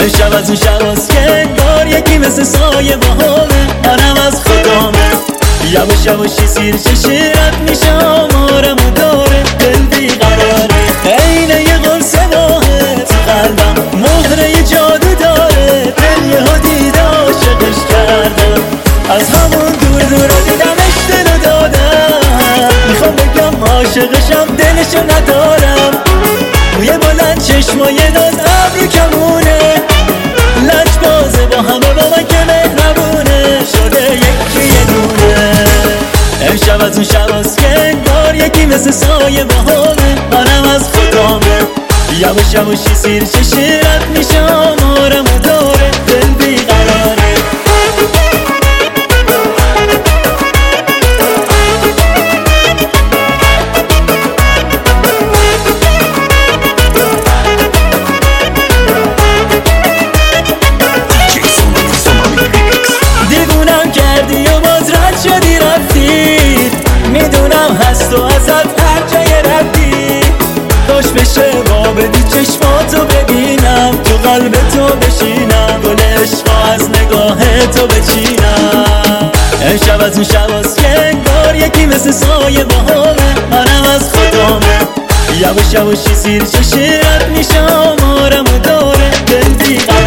امشب از اون شباست که انگار یکی مثل سایه باهامه، منم از خودامه. یواش یواشی سیر چشیرت میشه آمارم و داره، دل بیقراره. عینه یه قرص ماهه تو قلبم، مهره یه جادو داره. دل یه ها دیده عاشقش کردم، از همون دور دورا دیدمش دلو دادم. میخوام بگم عاشقشم دلشو ندارم. موی بلند چشمای ناز ابرو کمونه، لج بازه با همه با من که مهربونه. شده یکی یه دونه. امشب از اون شباست که انگار یکی مثل سایه باهامه، منم از خودامه. یواش یواشی سیر چشیرت میشه آمارم و داره، دل بیقراره. دیوونم کردی و باز رد شدی رفتی، میدونم هست و ازت هر جای رفتی. کاش بشه با بدی چشماتو ببینم، تو قلب تو بشینم، گل عشقا از نگاه تو بچینم. امشب از اون شباست که انگار یکی مثل سایه باهامه، منم از خودامه. یواش یواشی سیر چشیرت میشه آمارم و داره، دل بیقراره.